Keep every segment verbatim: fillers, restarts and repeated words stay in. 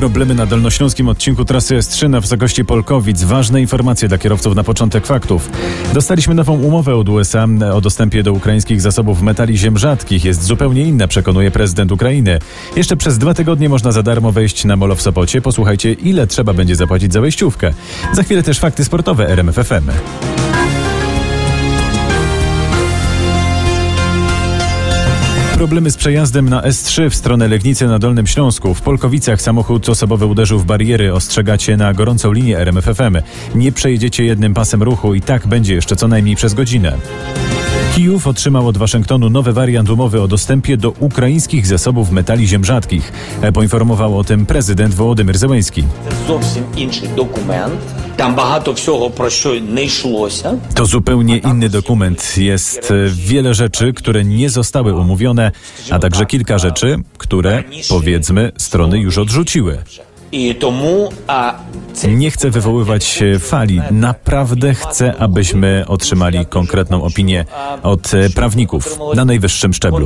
Problemy na dolnośląskim odcinku trasy S trzy na wysokości Polkowic. Ważne informacje dla kierowców na początek faktów. Dostaliśmy nową umowę od U S A o dostępie do ukraińskich zasobów metali ziem rzadkich. Jest zupełnie inna, przekonuje prezydent Ukrainy. Jeszcze przez dwa tygodnie można za darmo wejść na molo w Sopocie. Posłuchajcie, ile trzeba będzie zapłacić za wejściówkę. Za chwilę też fakty sportowe R M F F M. Problemy z przejazdem na S trzy w stronę Legnicy na Dolnym Śląsku. W Polkowicach samochód osobowy uderzył w bariery. Ostrzegacie na gorącą linię R M F F M. Nie przejedziecie jednym pasem ruchu i tak będzie jeszcze co najmniej przez godzinę. Kijów otrzymał od Waszyngtonu nowy wariant umowy o dostępie do ukraińskich zasobów metali ziem rzadkich. Poinformował o tym prezydent Wołodymyr Zełenski. To zupełnie inny dokument. Jest wiele rzeczy, które nie zostały umówione, a także kilka rzeczy, które, powiedzmy, strony już odrzuciły. Nie chcę wywoływać fali. Naprawdę chcę, abyśmy otrzymali konkretną opinię od prawników na najwyższym szczeblu.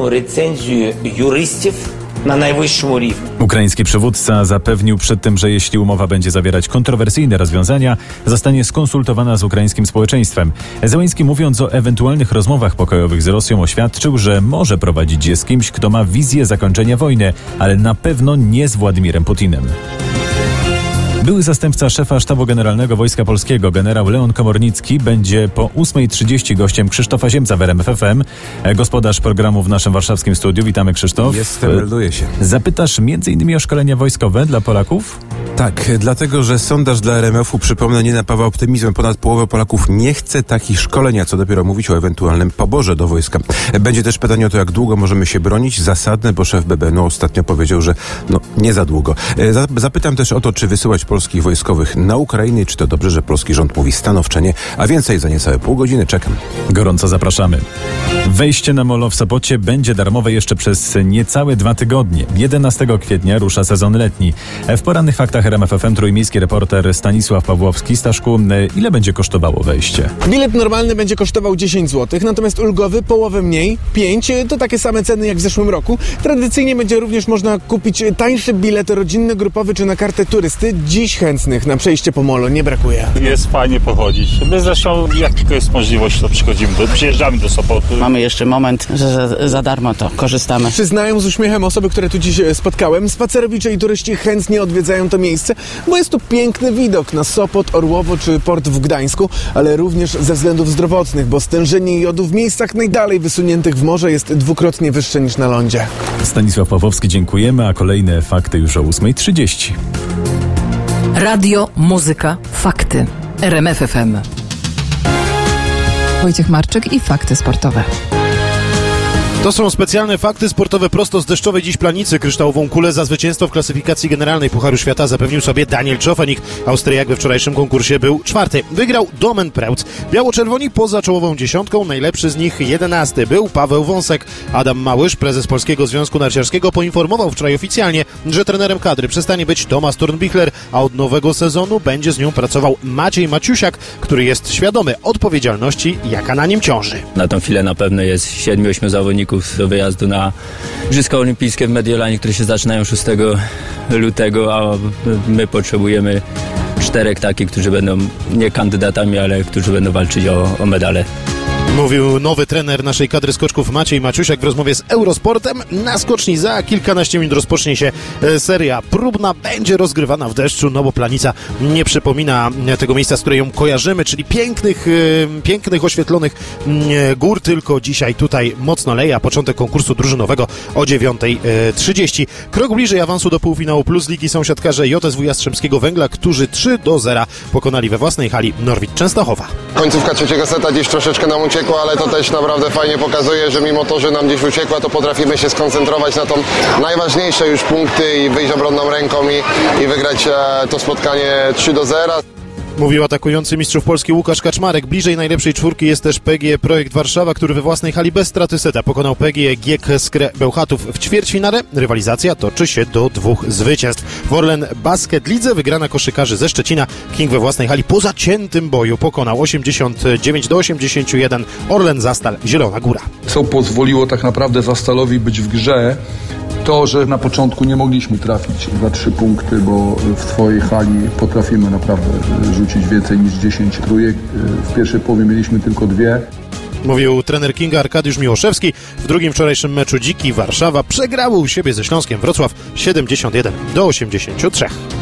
Na najwyższym równi. Ukraiński przywódca zapewnił przed tym, że jeśli umowa będzie zawierać kontrowersyjne rozwiązania, zostanie skonsultowana z ukraińskim społeczeństwem. Zełenski, mówiąc o ewentualnych rozmowach pokojowych z Rosją, oświadczył, że może prowadzić je z kimś, kto ma wizję zakończenia wojny, ale na pewno nie z Władimirem Putinem. Były zastępca szefa Sztabu Generalnego Wojska Polskiego, generał Leon Komornicki, będzie po ósmej trzydzieści gościem Krzysztofa Ziemca w R M F F M. Gospodarz programu w naszym warszawskim studiu. Witamy, Krzysztof. Jestem, melduję się. Zapytasz między innymi o szkolenia wojskowe dla Polaków? Tak, dlatego, że sondaż dla R M F u, przypomnę, nie napawa optymizmem. Ponad połowa Polaków nie chce takich szkolenia, co dopiero mówić o ewentualnym poborze do wojska. Będzie też pytanie o to, jak długo możemy się bronić. Zasadne, bo szef B B N u ostatnio powiedział, że no nie za długo. Zapytam też o to, czy wysyłać polskich wojskowych na Ukrainę, czy to dobrze, że polski rząd mówi stanowczo nie, a więcej za niecałe pół godziny. Czekam. Gorąco zapraszamy. Wejście na molo w Sopocie będzie darmowe jeszcze przez niecałe dwa tygodnie. jedenastego kwietnia rusza sezon letni. W porannych faktach R M F F M trójmiejski reporter Stanisław Pawłowski. Staszku, ile będzie kosztowało wejście? Bilet normalny będzie kosztował dziesięć złotych, natomiast ulgowy połowę mniej, pięć. To takie same ceny jak w zeszłym roku. Tradycyjnie będzie również można kupić tańszy bilet rodzinny, grupowy czy na kartę turysty. Dziś chętnych na przejście po molo nie brakuje. Jest fajnie pochodzić. My zresztą, jak tylko jest możliwość, to przychodzimy, do, przyjeżdżamy do Sopotu. Mamy jeszcze moment, że za, za darmo to korzystamy. Przyznają z uśmiechem osoby, które tu dziś spotkałem. Spacerowicze i turyści chętnie odwiedzają to miejsce, bo jest tu piękny widok na Sopot, Orłowo czy port w Gdańsku, ale również ze względów zdrowotnych, bo stężenie jodu w miejscach najdalej wysuniętych w morze jest dwukrotnie wyższe niż na lądzie. Stanisław Pawłowski, dziękujemy, a kolejne fakty już o ósmej trzydzieści. Radio, muzyka, fakty. R M F F M. Wojciech Marczyk i fakty sportowe. To są specjalne fakty sportowe prosto z deszczowej dziś Planicy. Kryształową kulę za zwycięstwo w klasyfikacji generalnej Pucharu Świata zapewnił sobie Daniel Czofenik. Austriak we wczorajszym konkursie był czwarty. Wygrał Domen Preutz. Biało-czerwoni poza czołową dziesiątką. Najlepszy z nich jedenasty był Paweł Wąsek. Adam Małysz, prezes Polskiego Związku Narciarskiego, poinformował wczoraj oficjalnie, że trenerem kadry przestanie być Tomasz Tornbichler, a od nowego sezonu będzie z nią pracował Maciej Maciusiak, który jest świadomy odpowiedzialności, jaka na nim ciąży. Na tą chwilę na pewno jest siedmiu, ośmiu zawodników do wyjazdu na Igrzyska Olimpijskie w Mediolanie, które się zaczynają szóstego lutego, a my potrzebujemy czterech takich, którzy będą nie kandydatami, ale którzy będą walczyć o, o medale. Mówił nowy trener naszej kadry skoczków Maciej Maciusiak w rozmowie z Eurosportem. Na skoczni za kilkanaście minut rozpocznie się seria próbna. Będzie rozgrywana w deszczu, no bo Planica nie przypomina tego miejsca, z której ją kojarzymy, czyli pięknych, pięknych, oświetlonych gór, tylko dzisiaj tutaj mocno leje, a początek konkursu drużynowego o dziewiątej trzydzieści. Krok bliżej awansu do półfinału Plus Ligi są siatkarze J S W Jastrzębskiego Węgla, którzy trzy do zera pokonali we własnej hali Norwid Częstochowa. Końcówka trzeciego seta gdzieś troszeczkę nam uciekła, ale to też naprawdę fajnie pokazuje, że mimo to, że nam gdzieś uciekła, to potrafimy się skoncentrować na tą najważniejsze już punkty i wyjść obronną ręką i, i wygrać e, to spotkanie trzy do zera. Mówił atakujący mistrzów Polski Łukasz Kaczmarek. Bliżej najlepszej czwórki jest też P G E Projekt Warszawa, który we własnej hali bez straty seta pokonał P G E G K Skrę Bełchatów w ćwierćfinale. Rywalizacja toczy się do dwóch zwycięstw. W Orlen Basket Lidze wygrana koszykarzy ze Szczecina. King we własnej hali po zaciętym boju pokonał osiemdziesiąt dziewięć do osiemdziesięciu jeden Orlen Zastal Zielona Góra. Co pozwoliło tak naprawdę Zastalowi być w grze To, że na początku nie mogliśmy trafić za trzy punkty, bo w swojej hali potrafimy naprawdę rzucić więcej niż dziesięć trójek. W pierwszej połowie mieliśmy tylko dwie. Mówił trener Kinga Arkadiusz Miłoszewski. W drugim wczorajszym meczu Dziki Warszawa przegrało u siebie ze Śląskiem Wrocław siedemdziesiąt jeden do osiemdziesięciu trzech.